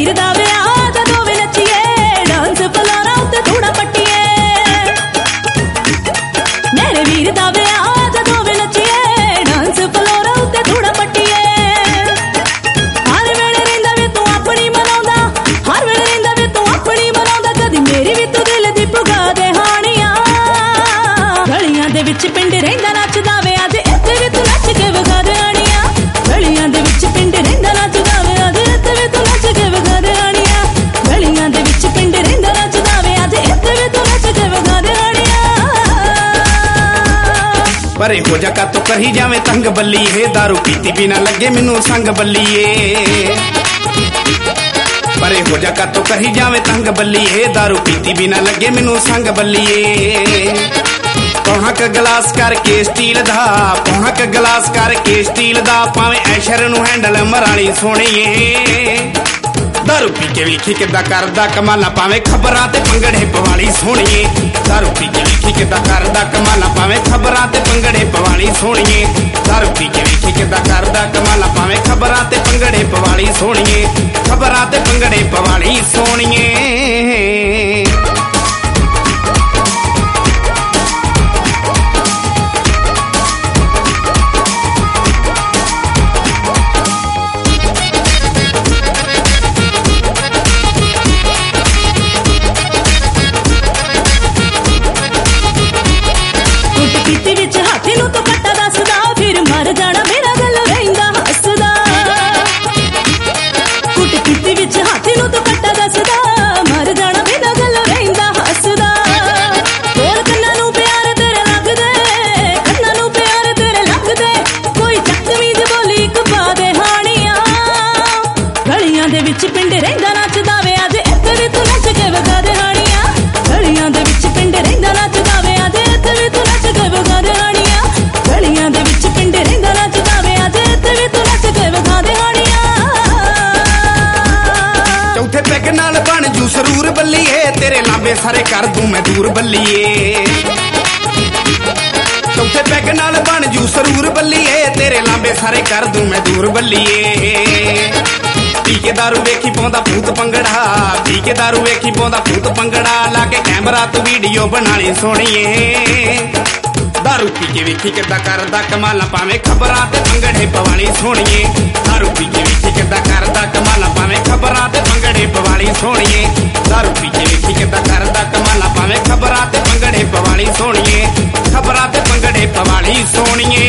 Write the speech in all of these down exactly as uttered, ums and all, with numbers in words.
वीर दा विआह जदों वे नच्चीए डांस फलाना उत्ते थोड़ा पट्टीए मेरे वीर दा विआह जदों वे नच्चीए डांस फलाना उत्ते थोड़ा पट्टीए हर वेले रहिंदा वे तू अपनी मनाउंदा हर वेले रहिंदा वे तू अपनी मनाउंदा कदी मेरी भी तू दिल दी पुगा दे हाणियां गलियां दे विच पिंड रहिंदा नचदा वे अज इत्थे वी तू नच के विखा दे हाणियां गलियां दे विच पिंड रहिंदा नचदा वे अज इत्थे वी तू नच के विखा दे हाणियां गलियां दे विच पिंड रहिंदा नचदा वे अज इत्थे वी तू नच के विखा दे हाणियां परे हो जा का तो कही जावे तंग बल्ली है दारू पीती बिना लगे मैनू संग बल्लीए परे हो जा का तो कही जावे तंग बल्ली है दारू पीती बिना लगे मैनू संग बल्लीए पौना क गिलास करके स्टील दा पौना क गिलास करके स्टील दा भावें ऐशर नू हैंडल मराली सोहणीए दारू पी के वेखी किद्दां करदा कमाला भावें खबरां ते पंगड़े पवाली सोहणीए दारू पी के वेखी किद्दां करदा कमाला भावें खबरां ते पंगड़े पवाली सोहणीए दारू पी के वेखी किद्दां करदा कमाला भावें खबरां ते पंगड़े पवाली सोहणीए खबरां ते पंगड़े पवाली सोहणीए पिंड रहिंदा नचदा वे अज इत्थे वी तू नच के विखा दे हाणियां गलियां दे विच पिंड रहिंदा नचदा वे अज इत्थे वी तू नच के विखा दे हाणियां गलियां दे विच पिंड रहिंदा नचदा वे अज इत्थे वी तू नच के विखा दे हाणियां चौथे पैग नाल बन जू सरूर बल्लीए तेरे लांबे सारे कर दूं मैं दूर बल्लीए चौथे पैग नाल बन जू सरूर बल्लीए तेरे लांबे सारे कर दूं मैं दूर बल्लीए पी के दारू वेखी पाउंदा भूत पंगड़ा पी के दारू वेखी पाउंदा भूत पंगड़ा लाके कैमरा तू वीडियो बनानी सोहणीए दारू पी के वेखी किद्दां करदा कमाला भावें खबरां ते पंगड़े पवाली सोहणीए दारू पी के वेखी किद्दां करदा कमाला भावें खबरां ते पंगड़े पवाली सोहणीए दारू पी के वेखी किद्दां करदा कमाला भावें खबरां ते पंगड़े पवाली सोहणीए खबरां ते पंगड़े पवाली सोहणीए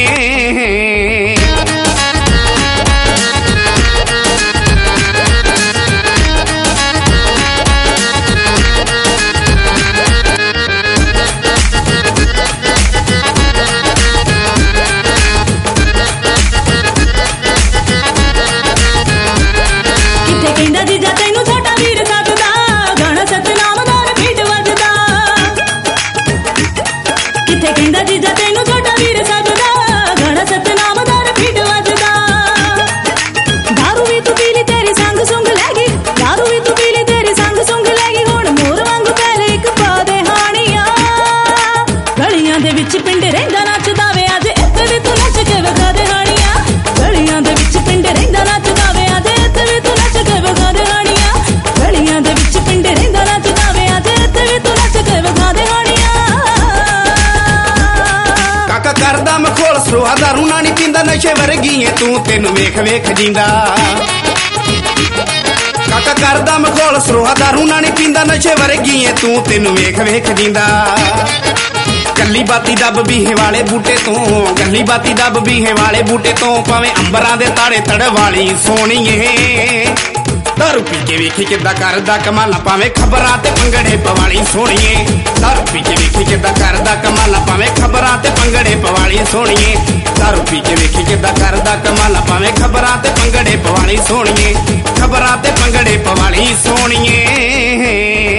पिंड रहिंदा नचदा वे अज इत्थे वी तू नच के विखा दे हाणियां गलियां दे विच पिंड रहिंदा नचदा वे अज इत्थे वी तू नच के विखा दे हाणियां गलियां दे विच पिंड रहिंदा नचदा वे अज इत्थे वी तू नच के विखा दे हाणियां काका करदा मखोल सरोहा दारू ना नी पींदा नशे वर्गी ऐ तू तैनू वेख वेख जींदा काका करदा मखोल सरोहा दारू ना नी पींदा नशे वर्गी ऐ तू तैनू वेख वेख जींदा गली बाती दब बीहे वाले बूटे तो गली बाती दब बीहे वाले बूटे तो भावें अंबरां दे ताड़े तड़वाली सोहणीए दारू पी के वेखी किद्दां करदा कमाला भावें खबरां ते पंगड़े पवाली सोहणीए दारू पी के वेखी किद्दां करदा कमाला भावें खबरां ते पंगड़े पवाली सोहणीए दारू पी के वेखी किद्दां करदा कमाला भावें खबरां ते पंगड़े पवाली सोहणीए खबरां ते पंगड़े पवाली सोहणीए।